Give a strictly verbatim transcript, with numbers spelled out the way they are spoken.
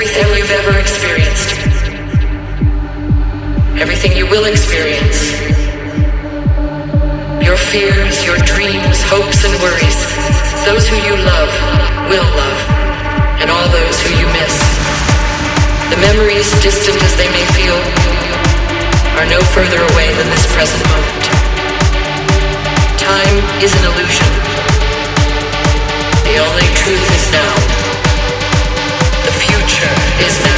everything you've ever experienced. Everything you will experience. Your fears, your dreams, hopes and worries. Those who you love will love, and all those who you miss. The memories, distant as they may feel, are no further away than this present moment. Time is an illusion. The only truth is now. The future is now.